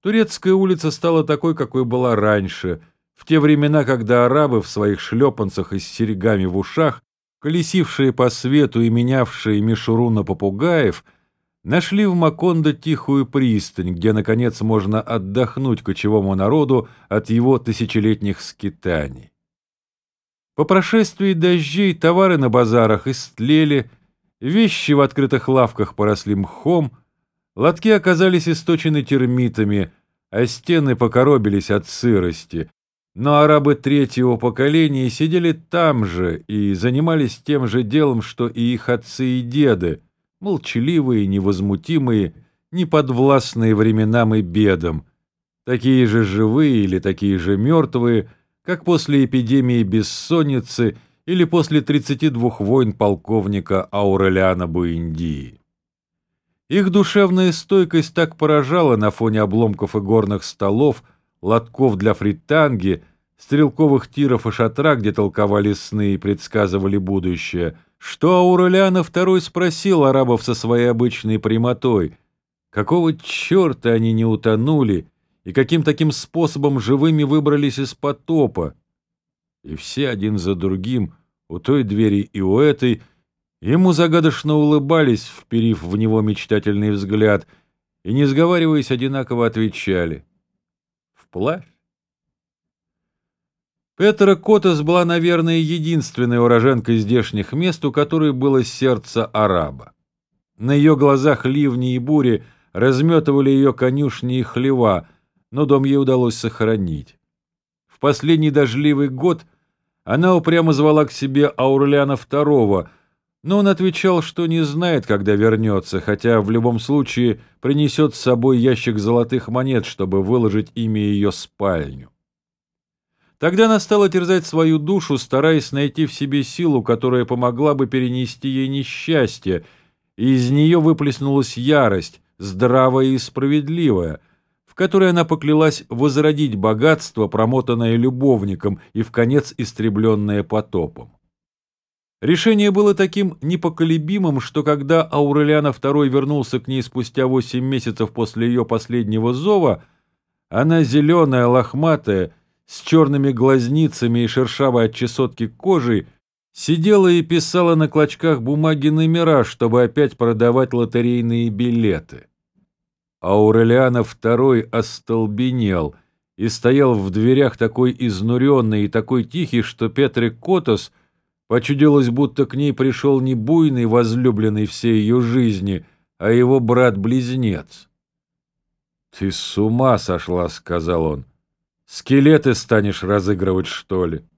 Турецкая улица стала такой, какой была раньше, в те времена, когда арабы в своих шлепанцах и с серьгами в ушах, колесившие по свету и менявшие мишуру на попугаев, нашли в Макондо тихую пристань, где, наконец, можно отдохнуть кочевому народу от его тысячелетних скитаний. По прошествии дождей товары на базарах истлели, вещи в открытых лавках поросли мхом, лотки оказались источены термитами, а стены покоробились от сырости. Но арабы третьего поколения сидели там же и занимались тем же делом, что и их отцы и деды, молчаливые, невозмутимые, неподвластные временам и бедам, такие же живые или такие же мертвые, как после эпидемии бессонницы или после 32 войн полковника Аурелиана Буэндии. Их душевная стойкость так поражала на фоне обломков игорных столов, лотков для фританги, стрелковых тиров и шатра, где толковали сны и предсказывали будущее, что Аурелиано II спросил арабов со своей обычной прямотой, какого черта они не утонули и каким таким способом живыми выбрались из потопа. И все один за другим, у той двери и у этой, ему загадочно улыбались, вперив в него мечтательный взгляд, и, не сговариваясь, одинаково отвечали: «Вплавь». Петра Котес была, наверное, единственной уроженкой здешних мест, у которой было сердце араба. На ее глазах ливни и бури разметывали ее конюшни и хлева, но дом ей удалось сохранить. В последний дождливый год она упрямо звала к себе Аурелиана II, но он отвечал, что не знает, когда вернется, хотя в любом случае принесет с собой ящик золотых монет, чтобы выложить ими ее спальню. Тогда она стала терзать свою душу, стараясь найти в себе силу, которая помогла бы перенести ей несчастье, и из нее выплеснулась ярость, здравая и справедливая, в которой она поклялась возродить богатство, промотанное любовником и вконец истребленное потопом. Решение было таким непоколебимым, что когда Аурелиано II вернулся к ней спустя 8 месяцев после ее последнего зова, она, зеленая, лохматая, с черными глазницами и шершавой от чесотки кожей, сидела и писала на клочках бумаги номера, чтобы опять продавать лотерейные билеты. Аурелиано II остолбенел и стоял в дверях такой изнуренный и такой тихий, что Петре Котес почудилось, будто к ней пришел не буйный возлюбленный всей ее жизни, а его брат-близнец. «Ты с ума сошла», — сказал он. «Скелеты станешь разыгрывать, что ли?»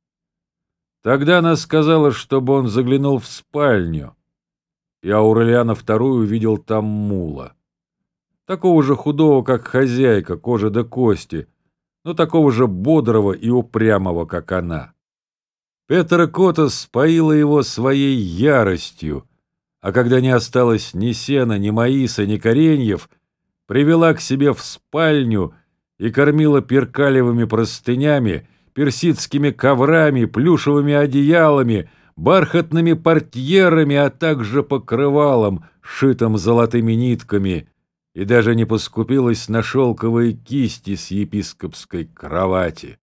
Тогда она сказала, чтобы он заглянул в спальню, и Аурелиано II увидел там мула. Такого же худого, как хозяйка, кожа до кости, но такого же бодрого и упрямого, как она. Петра Котес поила его своей яростью, а когда не осталось ни сена, ни маиса, ни кореньев, привела к себе в спальню и кормила перкалевыми простынями, персидскими коврами, плюшевыми одеялами, бархатными портьерами, а также покрывалом, шитым золотыми нитками, и даже не поскупилась на шелковые кисти с епископской кровати.